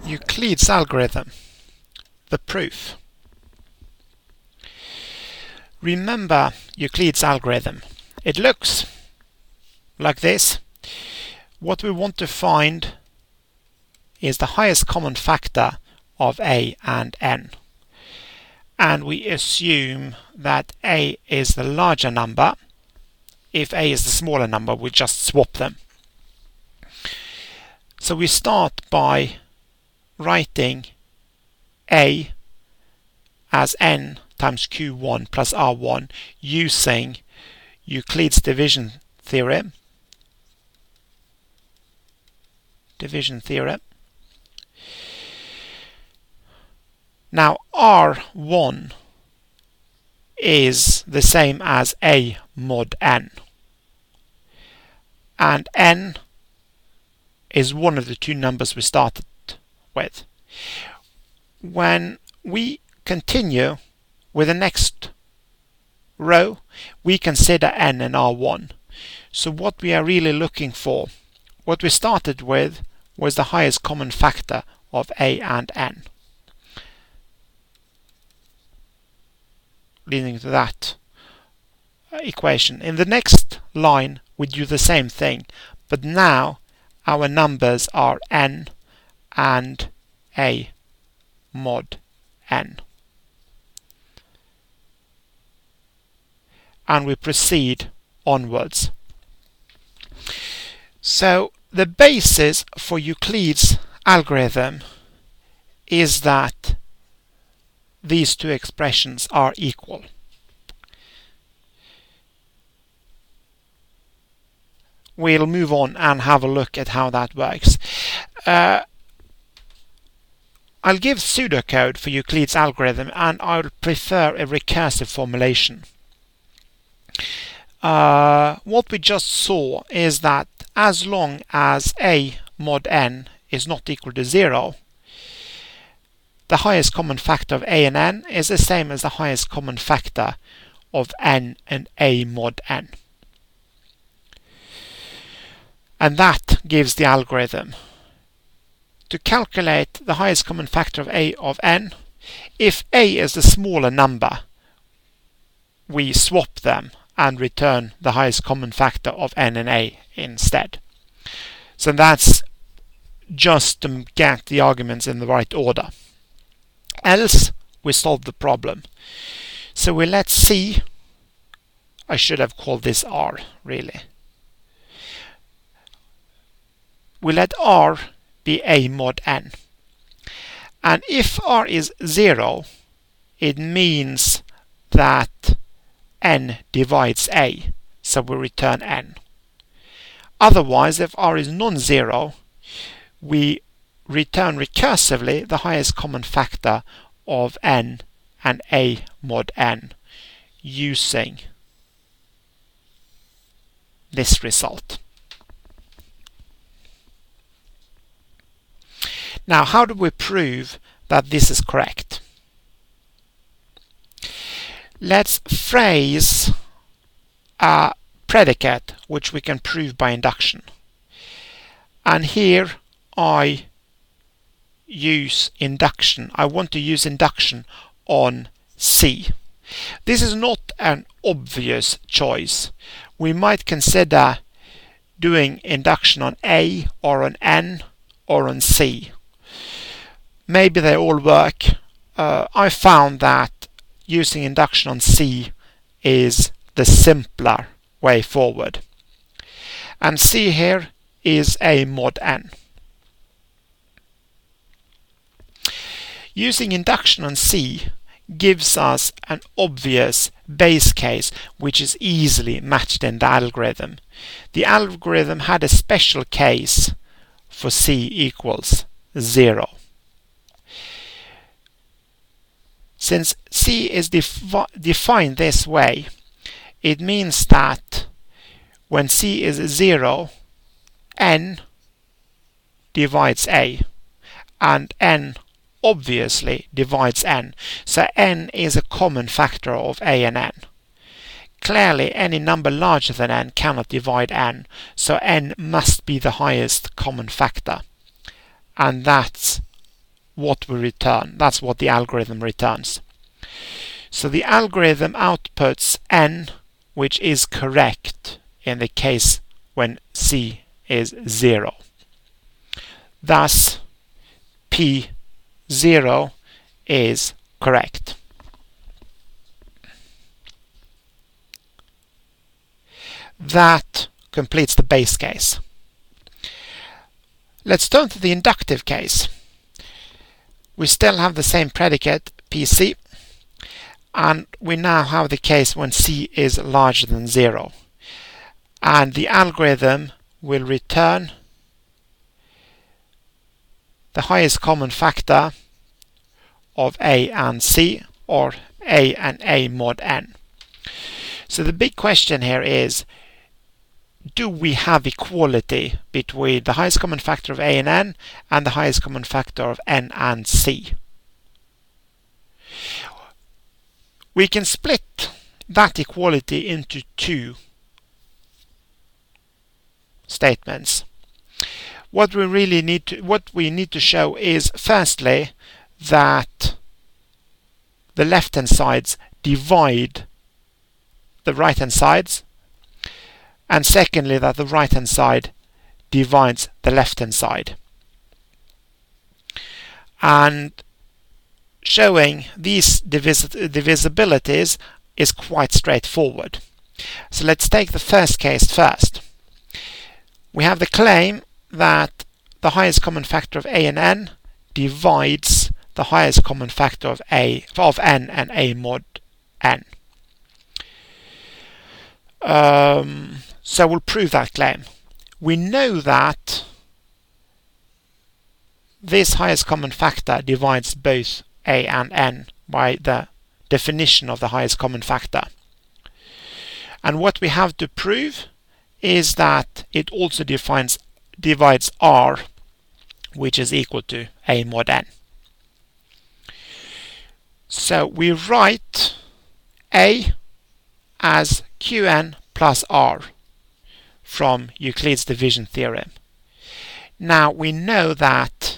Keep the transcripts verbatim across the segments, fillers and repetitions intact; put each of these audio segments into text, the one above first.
Euclid's algorithm, the proof. Remember Euclid's algorithm. It looks like this. What we want to find is the highest common factor of a and n. And we assume that a is the larger number. If a is the smaller number, we just swap them. So we start by writing a as n times q one plus r one using Euclid's division theorem. Division theorem. Now r one is the same as a mod n, and n is one of the two numbers we started with. When we continue with the next row, we consider n and r one. So what we are really looking for, what we started with was the highest common factor of a and n, leading to that equation. In the next line we do the same thing, but now our numbers are n and a mod n. And we proceed onwards. So the basis for Euclid's algorithm is that these two expressions are equal. We'll move on and have a look at how that works. Uh, I'll give pseudocode for Euclid's algorithm, and I'll prefer a recursive formulation. Uh, what we just saw is that as long as a mod n is not equal to zero, the highest common factor of a and n is the same as the highest common factor of n and a mod n. And that gives the algorithm. To calculate the highest common factor of a of n, if a is the smaller number, we swap them and return the highest common factor of n and a instead. So that's just to get the arguments in the right order. Else we solve the problem. So we let C, I should have called this R really. We let R be a mod n. And if R is zero, it means that n divides a, so we return n. Otherwise, if R is non-zero, we return recursively the highest common factor of n and a mod n using this result. Now, how do we prove that this is correct? Let's phrase a predicate which we can prove by induction. And here I use induction. I want to use induction on C. This is not an obvious choice. We might consider doing induction on A or on N or on C. Maybe they all work. Uh, I found that using induction on C is the simpler way forward. And C here is a mod n. Using induction on C gives us an obvious base case which is easily matched in the algorithm. The algorithm had a special case for C equals zero. Since C is defi defined this way, it means that when C is zero, n divides a, and n obviously divides n, so n is a common factor of a and n. Clearly, any number larger than n cannot divide n, so n must be the highest common factor, and that's what we return. That's what the algorithm returns. So the algorithm outputs n, which is correct in the case when c is zero. Thus, p zero is correct. That completes the base case. Let's turn to the inductive case. We still have the same predicate, P C, and we now have the case when c is larger than zero. And the algorithm will return the highest common factor of a and c, or a and a mod n. So the big question here is, do we have equality between the highest common factor of a and n and the highest common factor of n and c? We can split that equality into two statements. What we really need to what we need to show is, firstly, that the left hand sides divide the right hand sides, and secondly, that the right hand side divides the left hand side. And showing these divis divisibilities is quite straightforward. So let's take the first case first. We have the claim that the highest common factor of a and n divides the highest common factor of a of n and a mod n. Um, so we'll prove that claim. We know that this highest common factor divides both a and n by the definition of the highest common factor. And what we have to prove is that it also defines divides r, which is equal to a mod n. So we write a as qn plus r from Euclid's division theorem. Now we know that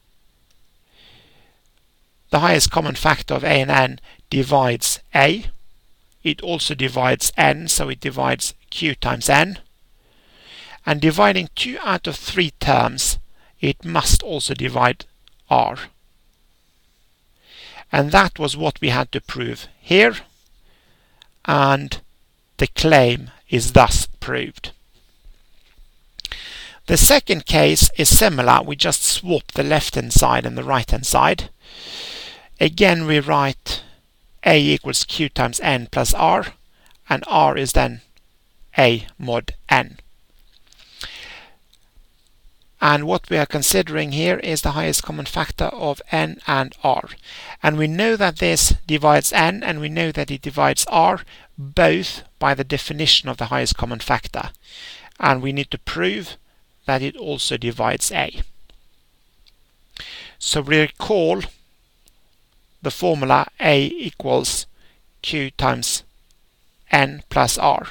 the highest common factor of a and n divides a. It also divides n, so it divides q times n. And dividing two out of three terms, it must also divide r. And that was what we had to prove here, and the claim is thus proved. The second case is similar. We just swap the left hand side and the right hand side. Again, we write a equals q times n plus r, and r is then a mod n. And what we are considering here is the highest common factor of n and r. And we know that this divides n, and we know that it divides r, both by the definition of the highest common factor. And we need to prove that it also divides a. So we recall the formula a equals q times n plus r.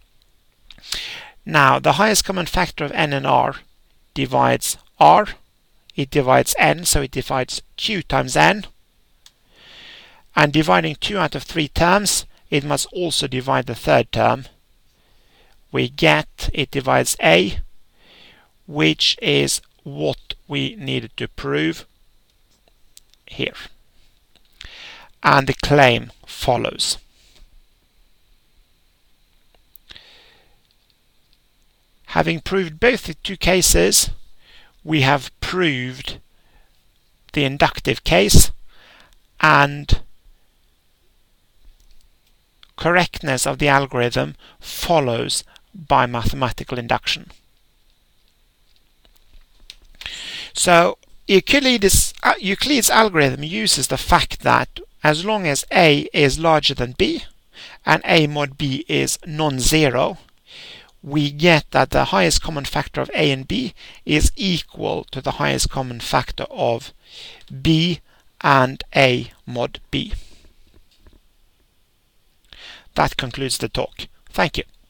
Now, the highest common factor of n and r divides r, it divides n, so it divides q times n. And dividing two out of three terms, it must also divide the third term. We get it divides a, which is what we needed to prove here. And the claim follows. Having proved both the two cases, we have proved the inductive case, and correctness of the algorithm follows by mathematical induction. So Euclid's, uh, Euclid's algorithm uses the fact that as long as a is larger than b and a mod b is non-zero, we get that the highest common factor of a and b is equal to the highest common factor of b and a mod b. That concludes the talk. Thank you.